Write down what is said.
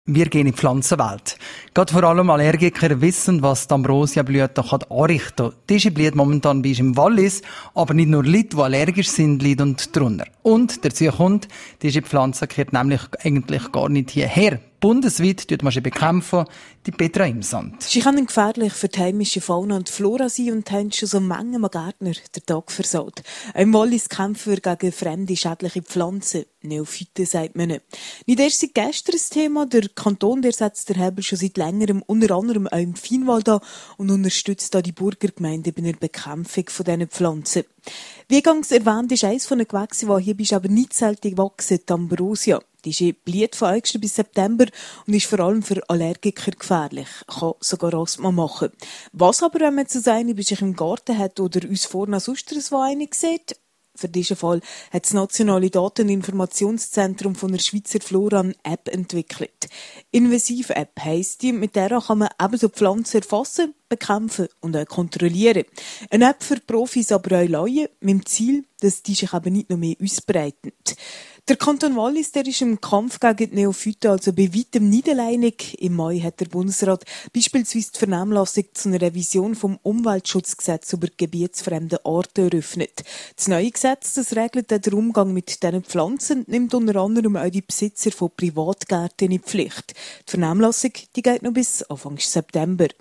Wir gehen in die Pflanzenwelt. Gerade vor allem Allergiker wissen, was die Ambrosiablüte anrichten kann. Diese Blüte momentan bei uns im Wallis, aber nicht nur Leute, die allergisch sind, leiden darunter. Und dazu kommt, diese Pflanze gehört nämlich eigentlich gar nicht hierher. Bundesweit tut man sie bekämpfen, die Petra Imsand. Sie können gefährlich für die heimische Fauna und Flora sein und haben schon so Mengen Gärtner den Tag versaut. Im Wallis kämpfen wir gegen fremde, schädliche Pflanzen. Neophyten sagt man nicht. Nicht erst seit gestern das Thema. Der Kanton, der setzt der Hebel schon seit längerem, unter anderem auch im Fienwald an und unterstützt da die Burgergemeinde bei der Bekämpfung von diesen Pflanzen. Wie eingangs erwähnt, ist eines von den Gewächsen, die hier aber nicht selten wachsen, die Ambrosia. Die blüht von August bis September und ist vor allem für Allergiker gefährlich. Kann sogar Asthma machen. Was aber, wenn man zu sein bei sich im Garten hat oder uns vorne sonst was eine sieht? Für diesen Fall hat das Nationale Dateninformationszentrum von der Schweizer Flora eine App entwickelt. Invasiv-App heisst die, mit der kann man ebenso Pflanzen erfassen, bekämpfen und auch kontrollieren. Eine App für Profis, aber auch Laien, mit dem Ziel, dass die sich eben nicht noch mehr ausbreiten. Der Kanton Wallis, der ist im Kampf gegen die Neophyten also bei weitem nicht alleinig. Im Mai hat der Bundesrat beispielsweise die Vernehmlassung zu einer Revision vom Umweltschutzgesetz über gebietsfremde Arten eröffnet. Das neue Gesetz, das regelt den Umgang mit diesen Pflanzen, nimmt unter anderem auch die Besitzer von Privatgärten in die Pflicht. Die Vernehmlassung, die geht noch bis Anfang September.